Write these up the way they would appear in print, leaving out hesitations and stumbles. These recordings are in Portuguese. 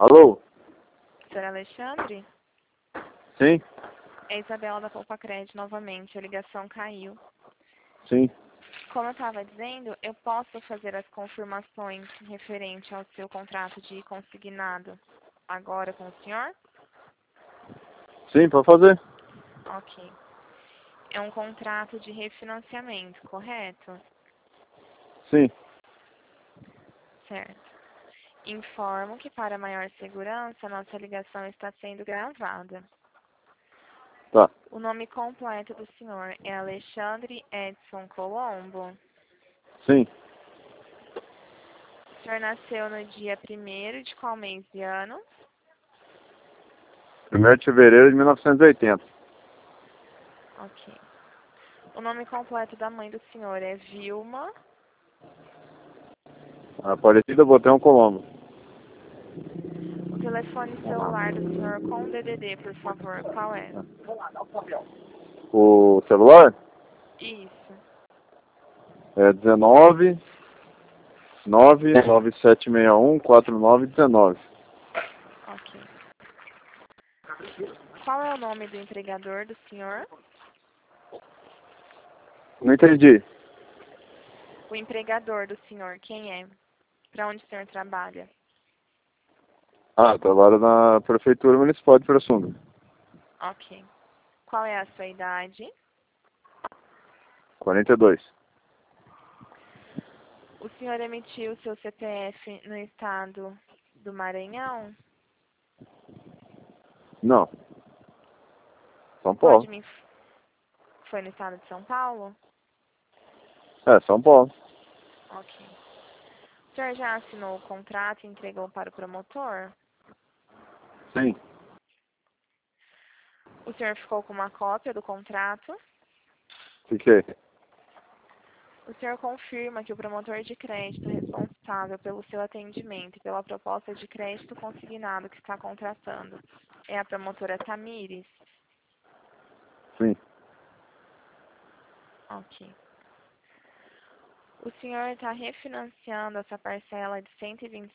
Alô? Senhor Alexandre? Sim? É Isabela da Poupa Crédito novamente, a ligação caiu. Sim. Como eu estava dizendo, eu posso fazer as confirmações referente ao seu contrato de consignado agora com o senhor? Sim, pode fazer. Ok. É um contrato de refinanciamento, correto? Sim. Certo. Informo que para maior segurança, nossa ligação está sendo gravada. Tá. O nome completo do senhor é Alexandre Edson Colombo. Sim. O senhor nasceu no dia 1º de qual mês e ano? 1º de fevereiro de 1980. Ok. O nome completo da mãe do senhor é Vilma. Aparecida Botão Colombo. O telefone celular do senhor com DDD, por favor, qual é? O celular Isso. é 19 99761 4919. Ok. Qual é o nome do empregador do senhor? Não entendi. O empregador do senhor, quem é? Para onde o senhor trabalha? Trabalho na Prefeitura Municipal de Pirassununga. Ok. Qual é a sua idade? 42. O senhor emitiu seu CPF no estado do Maranhão? Não. São Pode Paulo. me... Foi no estado de São Paulo? São Paulo. Ok. O senhor já assinou o contrato e entregou para o promotor? Sim. O senhor ficou com uma cópia do contrato? Fiquei. O senhor confirma que o promotor de crédito responsável pelo seu atendimento e pela proposta de crédito consignado que está contratando é a promotora Tamires? Sim. Ok. O senhor está refinanciando essa parcela de R$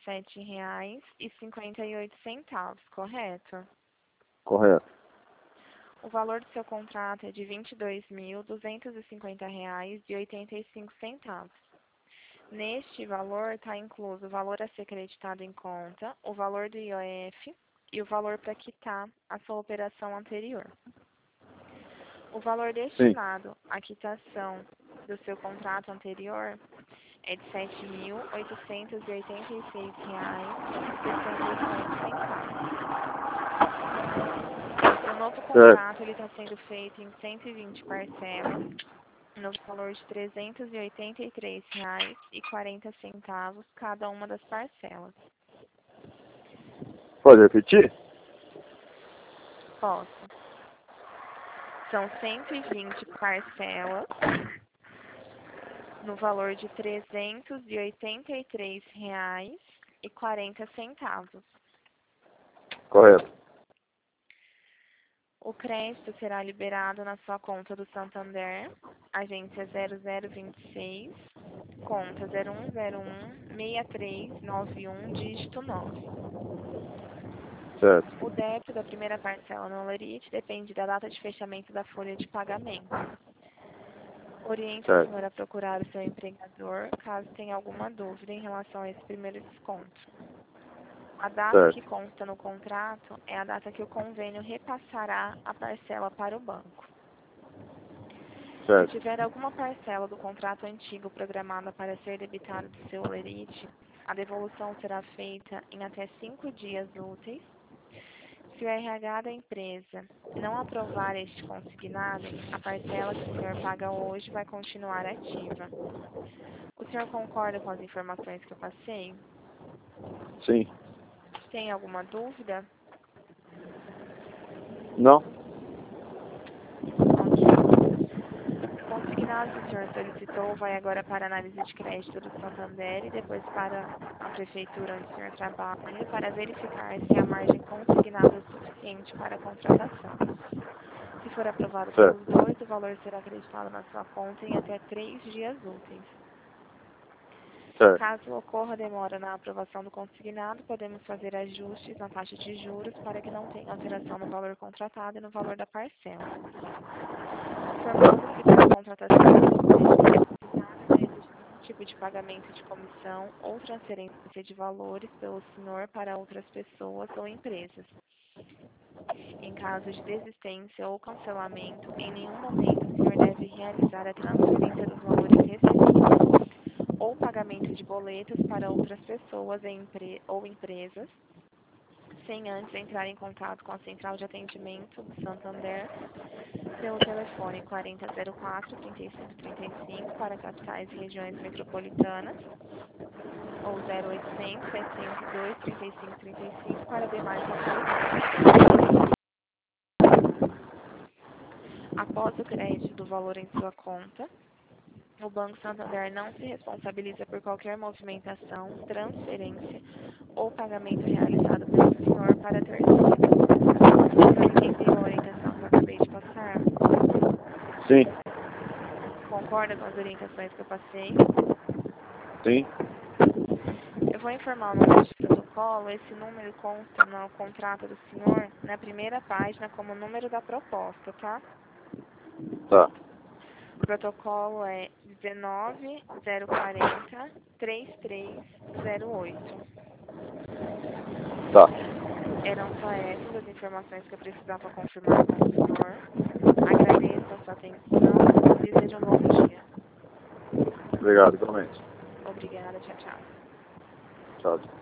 127,58, correto? Correto. O valor do seu contrato é de R$ 22.250,85. Neste valor está incluso o valor a ser creditado em conta, o valor do IOF e o valor para quitar a sua operação anterior. O valor Sim. destinado à quitação do seu contrato anterior é de R$ 7.886,68. O novo contrato está sendo feito em 120 parcelas, no valor de R$ 383,40 cada uma das parcelas. Pode repetir? Posso. São 120 parcelas, no valor de R$ 383,40. Correto. O crédito será liberado na sua conta do Santander, agência 0026, conta 0101-6391, dígito 9. Certo. O débito da primeira parcela no Lerite depende da data de fechamento da folha de pagamento. Oriente o senhor a procurar o seu empregador, caso tenha alguma dúvida em relação a esse primeiro desconto. A data que consta no contrato é a data que o convênio repassará a parcela para o banco. Se tiver alguma parcela do contrato antigo programada para ser debitada do seu Lerite, a devolução será feita em até 5 dias úteis. Se o RH da empresa não aprovar este consignado, a parcela que o senhor paga hoje vai continuar ativa. O senhor concorda com as informações que eu passei? Sim. Tem alguma dúvida? Não. Ok. O consignado que o senhor solicitou vai agora para a análise de crédito do Santander e depois para a prefeitura onde o senhor trabalha para verificar se a margem consignada é suficiente para a contratação. Se for aprovado pelos dois, o valor será acreditado na sua conta em até 3 dias úteis. Certo. Caso ocorra demora na aprovação do consignado, podemos fazer ajustes na taxa de juros para que não tenha alteração no valor contratado e no valor da parcela. Informando que para a contratação não existe nenhum tipo de pagamento de comissão ou transferência de valores pelo senhor para outras pessoas ou empresas. Em caso de desistência ou cancelamento, em nenhum momento o senhor deve realizar a transferência dos valores recebidos ou pagamento de boletos para outras pessoas ou empresas, sem antes entrar em contato com a Central de Atendimento do Santander pelo telefone 4004-3535 para capitais e regiões metropolitanas ou 0800 702 3535 para demais localidades. Após o crédito do valor em sua conta, o Banco Santander não se responsabiliza por qualquer movimentação, transferência ou pagamento realizado pelo senhor para terceiros. O senhor entendeu a orientação que eu acabei de passar? Sim. Concorda com as orientações que eu passei? Sim. Eu vou informar o número de protocolo. Esse número consta no contrato do senhor na primeira página como número da proposta, tá? Tá. O protocolo é 19040-3308. Tá. Eram só essas as informações que eu precisava confirmar com o senhor. Agradeço a sua atenção e desejo um bom dia. Obrigado, igualmente. Obrigada, tchau, tchau. Tchau.